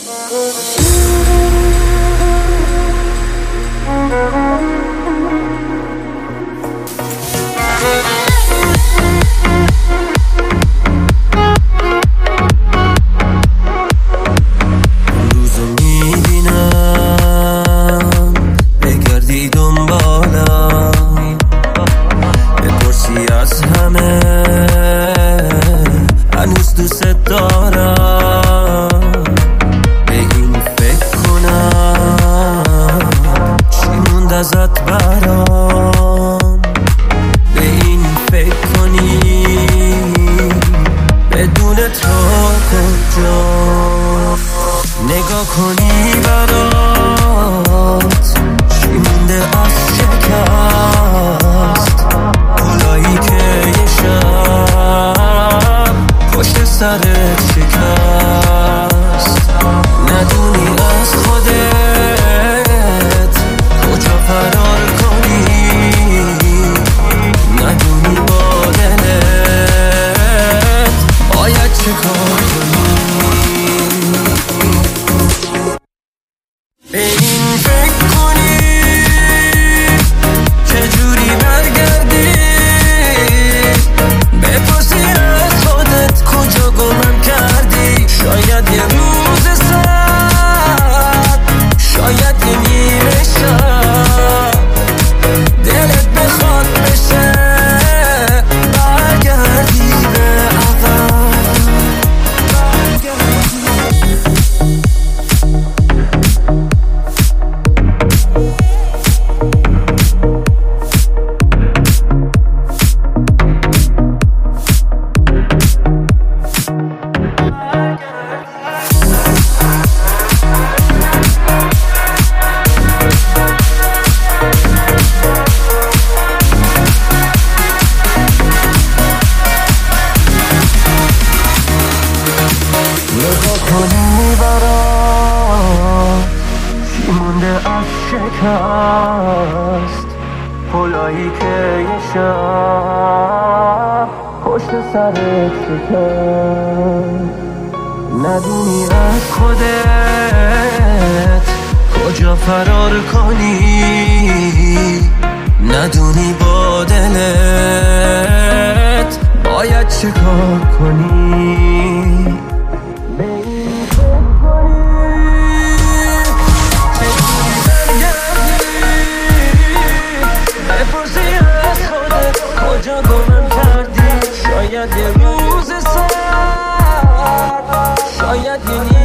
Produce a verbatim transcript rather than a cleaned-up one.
ازت برام به این فکر کنی بدون تو کجا نگاه کنی برات چی مونده از شکست گلایی که یه شب پشت سرت شکست ندونی از خودت کجا فرار کنی ندونی با دلت باید چه کار کنی به این فکر کنی چجوری برگردی بپرسی از خودت کجا گمم کردی شاید یه روز سر شاید یه نیمه شب دلت بخواد بشه برگردی به عقب نگاه کنی برات چی مونده از شکست پلایی که یه شب پشت سرت شکست ندونی از خودت کجا فرار کنی ندونی با دلت باید چه کار کنی کجا گمم کردی شاید یه روز سر شاید یه